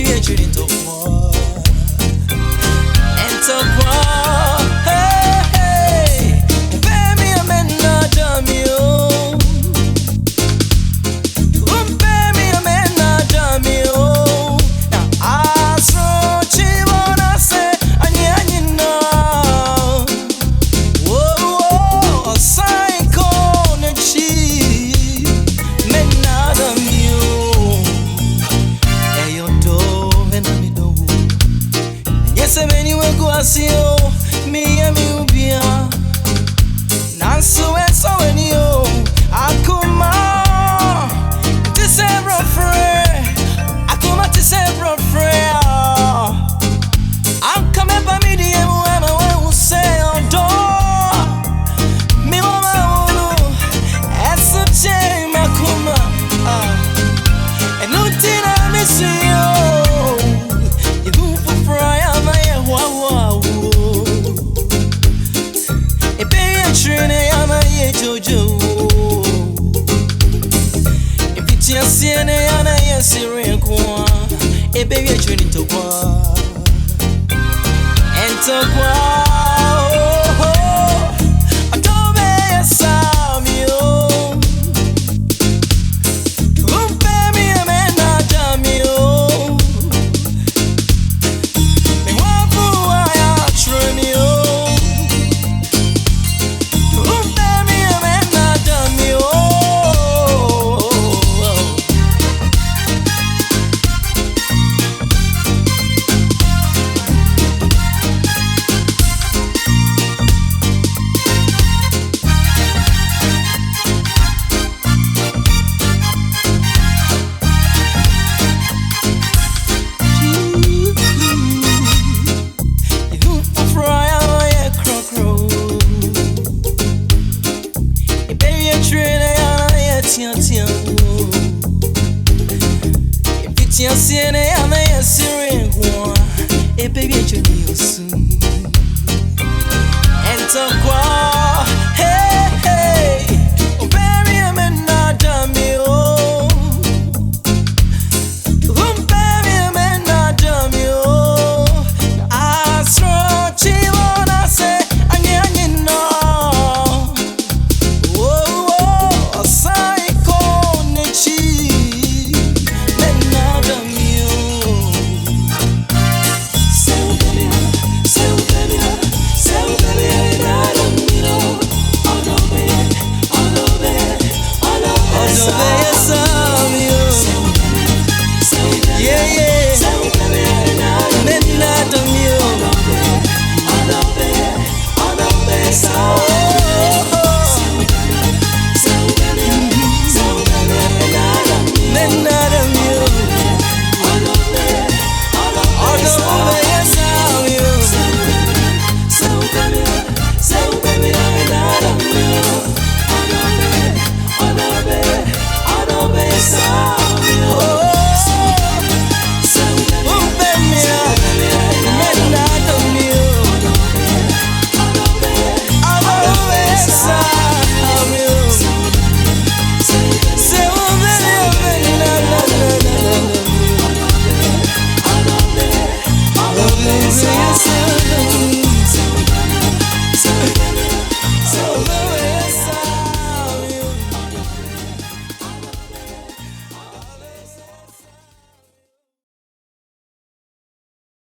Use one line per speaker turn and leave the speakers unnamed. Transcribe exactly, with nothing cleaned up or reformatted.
baby, I treat it to war. And to war. Hey, hey. Baby, I'm in the dummy. Oh. Baby, I'm in the dummy. Oh. Now, I saw you wanna say, and yeah, you know. Whoa, whoa, psycho, and she. Men not of you. Hey, your door, and I'm in the room. Yes, I'm anywhere go, I see you. Me and me, will be here. Nansu, and so, and you. I come on. This is a friend. I come out to say, bro, friend. I'm coming by me, the M O will say, on door. Me, mama, as a chain, I come out. And no thing I miss you. You move for fry, I'm a wow, wow. A baby, a train, I'm a jojo. If it's your sin, I'm a Syrian qua. A baby, a train to qua. And to qua. If it's your I'm a Syrian one. A baby, you soon. And to